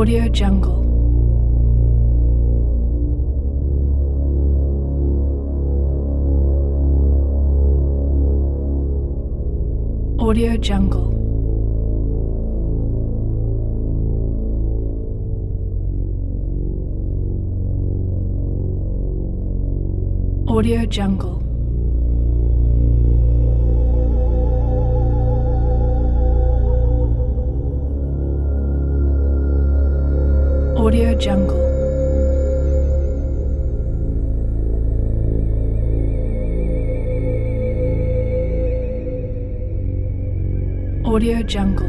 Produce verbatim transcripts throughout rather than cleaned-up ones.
Audio Jungle. Audio Jungle. Audio Jungle. Audio Jungle. Audio Jungle.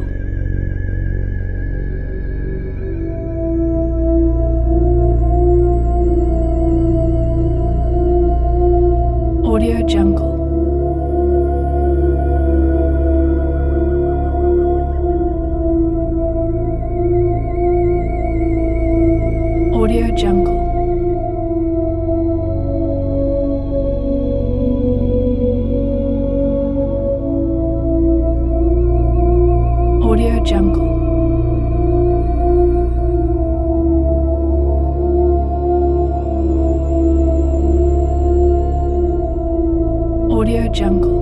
Audio Jungle. Audio Jungle. Audio Jungle. Audio Jungle.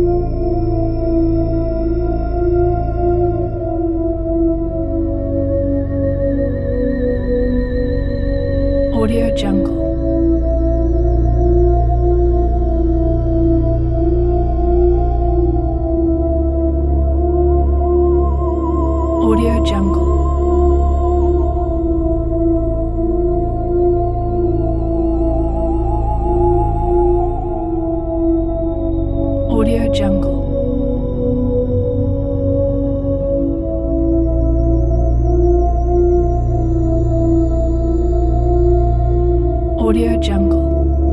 Audio Jungle. Audio Jungle. Audio Jungle. Audio Jungle.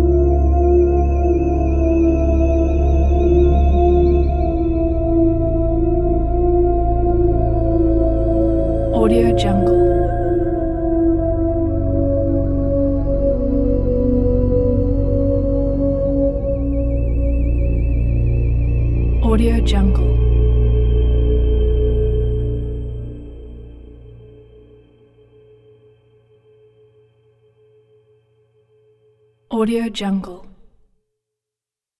Audio Jungle. Audio Jungle. Audio Jungle.